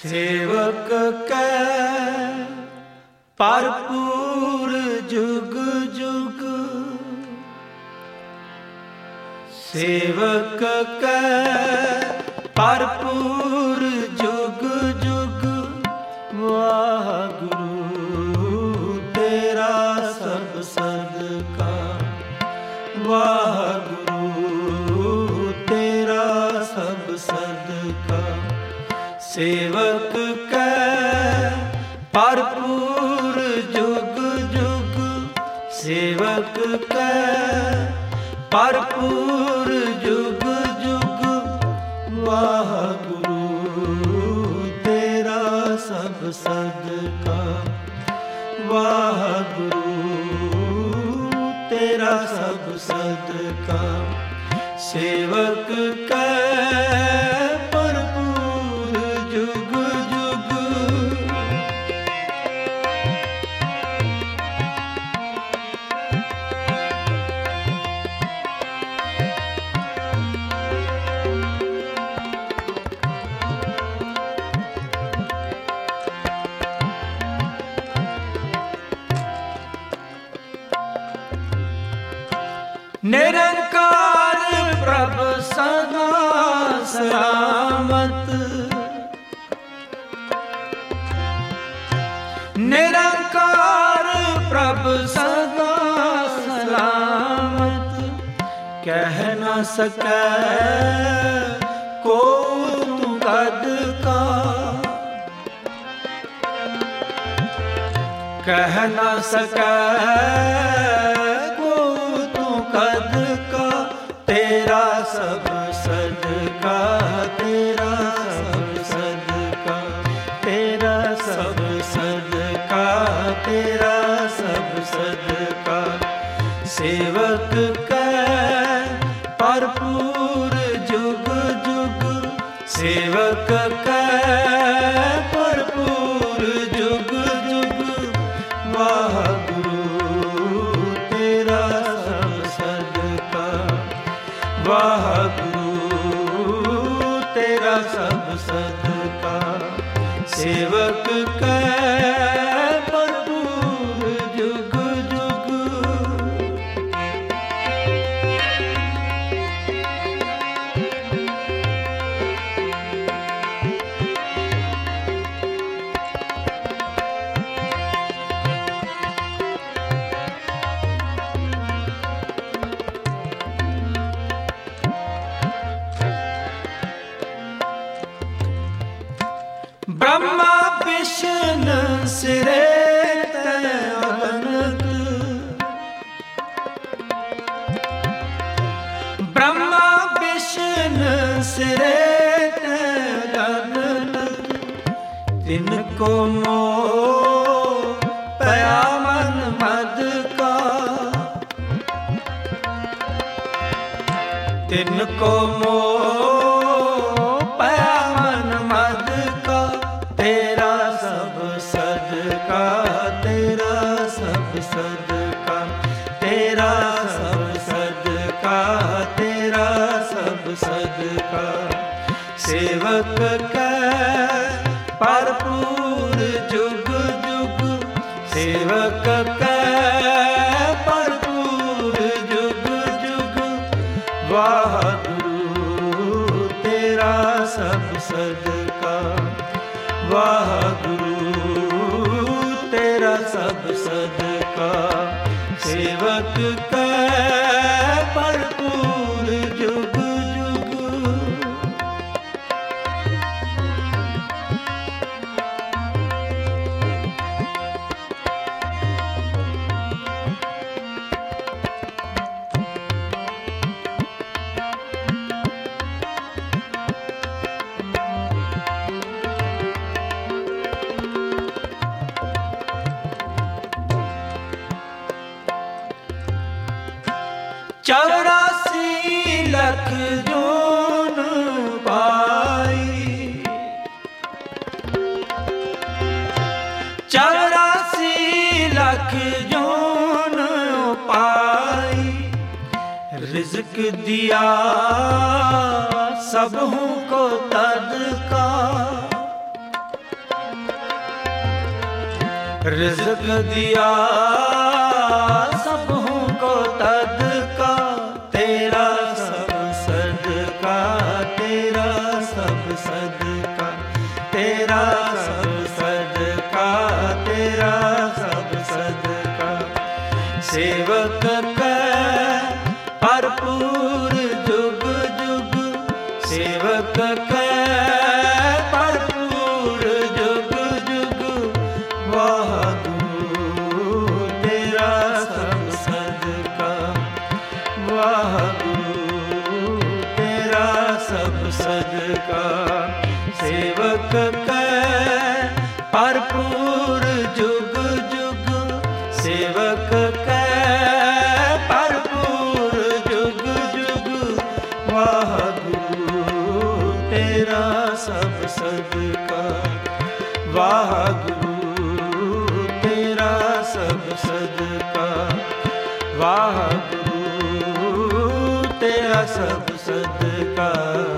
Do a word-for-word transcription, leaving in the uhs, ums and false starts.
सेवक कै भरपूर जुग जुग, सेवक कै भरपूर जुग जुग। वाहगुरु तेरा सब सदका, वाहगुरु तेरा सब सदका। सेवक कै भरपूर जुग जुग, सेवक कै भरपूर जुग जुग। वाहगुरु तेरा सब सदका, वाहगुरु तेरा सब सदका। सेवक कै भरपूर जुग जुग। निरंकार प्रभु सदा सलामत, निरंकार प्रभु सदा सलामत। कह न सकै को तू कद का, कह न सकै कद का। तेरा सब सदका, तेरा सब सदका, तेरा सब सदका, तेरा सब सदका। सेवक कै भरपूर जुग जुग, सेवक कै भरपूर जुग जुग। वाहगुरु तेरा वाहगुरु तेरा सब सदका। सेवक कै भरपूर जुग जुग। ब्रह्मा विष्णु सिरे अगनत, ब्रह्मा विष्णु सिरे अगनत। तिनको मोह पया मन मद का, तिनको मोह पया मन मद का। तेरा सब सदका, तेरा सब सदका, तेरा सब सदका, तेरा सब सदका। सेवक कै भरपूर जुग जुग, सेवक कै भरपूर जुग जुग। वाहगुरु तेरा सब सदका, वाहगुरु तेरा सब सदका। सेवक कै भरपूर जुग जुग। चौरासी लख जोन पाई, चौरासी लख जोन पाई। रिज़्क दिया सबहू को तद का, रिज़्क़ दिया सबों को तद का, तेरा सब सदका, तेरा सब सदका, तेरा सब सदका, तेरा सब सदका। सेवक कै भरपूर जुग जुग, सेवक कै भरपूर जुग जुग, वाहगुरु तेरा सब सदका, वाहगुरु तेरा सब सदका। सेवक कै भरपूर जुग जुग, सेवक कै भरपूर जुग जुग, वाहगुरु तेरा सब सदका, वाहगुरु तेरा सब सदका, वाहगुरु तेरा सब सदका।